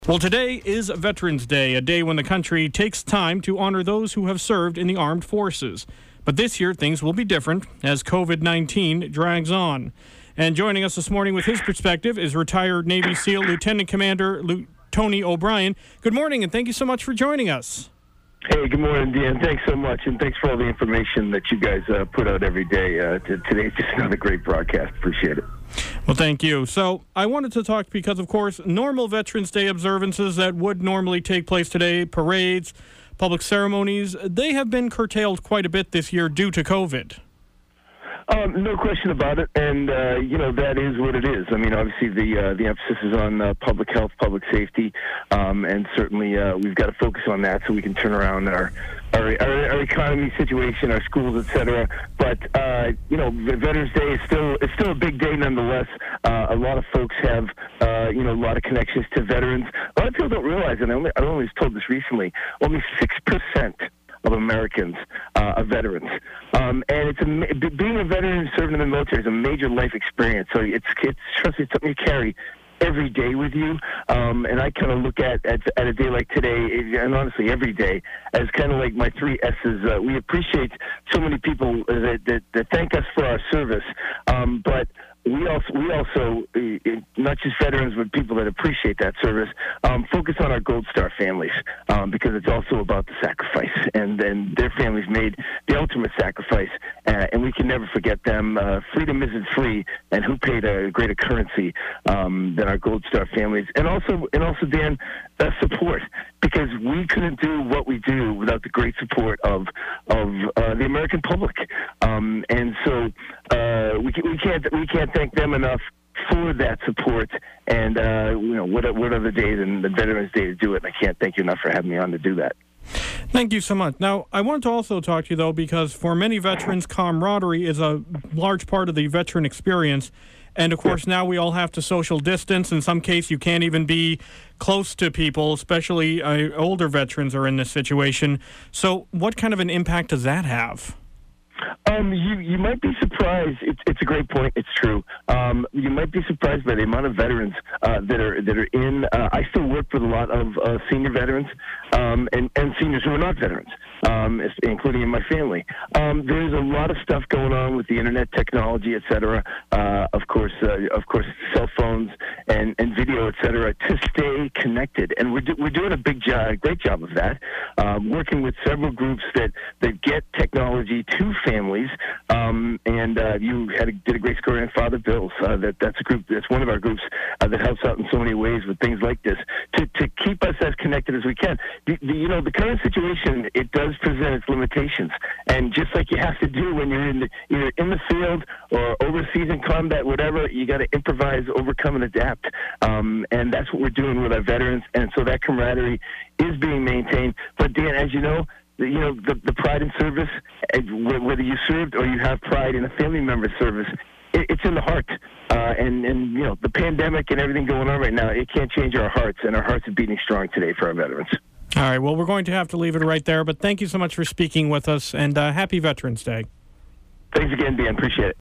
Well, today is Veterans Day, a day when the country takes time to honor those who have served in the armed forces. But this year, things will be different as COVID-19 drags on. And joining us this morning with his perspective is retired Navy SEAL Lieutenant Commander Tony O'Brien. Good morning, and thank you so much for joining us. Hey, good morning, Dan. Thanks so much, and thanks for all the information that you guys put out every day. Today's just another great broadcast. Appreciate it. Well, thank you. So I wanted to talk because, of course, normal Veterans Day observances that would normally take place today, parades, public ceremonies, they have been curtailed quite a bit this year due to COVID. No question about it, and that is what it is. I mean, obviously the emphasis is on public health, public safety, and certainly we've got to focus on that so we can turn around our economy situation, our schools, etc. But Veterans Day is still a big day nonetheless. A lot of folks have a lot of connections to veterans. A lot of people don't realize, and I only was told this recently, only 6% of Americans are veterans. And being a veteran and serving in the military is a major life experience. So it's something you carry every day with you. And I kind of look at a day like today, and honestly every day, as kind of like my 3 S's. We appreciate so many people that thank us for our service, but we also not just veterans, but people that appreciate that service, focus on our Gold Star families, because it's also about the sacrifice, and then their families made the ultimate sacrifice, and we can never forget them. Freedom isn't free, and who paid a greater currency than our Gold Star families, and also Dan, support, because we couldn't do what we do without the great support of the American public, and so we can't thank them enough for that support. And what other day than the Veterans Day to do it? And I can't thank you enough for having me on to do that. Thank you so much. Now, I wanted to also talk to you, though, because for many veterans, camaraderie is a large part of the veteran experience. And, of course, now we all have to social distance. In some cases, you can't even be close to people, especially older veterans are in this situation. So what kind of an impact does that have? You might be surprised. It's a great point. It's true. You might be surprised by the amount of veterans that are in. I still work with a lot of senior veterans and seniors who are not veterans, including in my family. There's a lot of stuff going on with the internet technology, etc. Of course, cell phones and video, etc. To stay connected, and we're doing a great job of that. Working with several groups that get technology to families, and you did a great story on Father Bill's. That's a group. That's one of our groups that helps out in so many ways with things like this to keep us as connected as we can. The current situation, it does present its limitations, and just like you have to do when you're either in the field or overseas in combat, whatever, you got to improvise, overcome, and adapt. And that's what we're doing with our veterans, and so that camaraderie is being maintained. But Dan, as you know, the pride in service, whether you served or you have pride in a family member's service, it's in the heart. And the pandemic and everything going on right now, it can't change our hearts, and our hearts are beating strong today for our veterans. All right, well, we're going to have to leave it right there, but thank you so much for speaking with us, and happy Veterans Day. Thanks again, Dan. Appreciate it.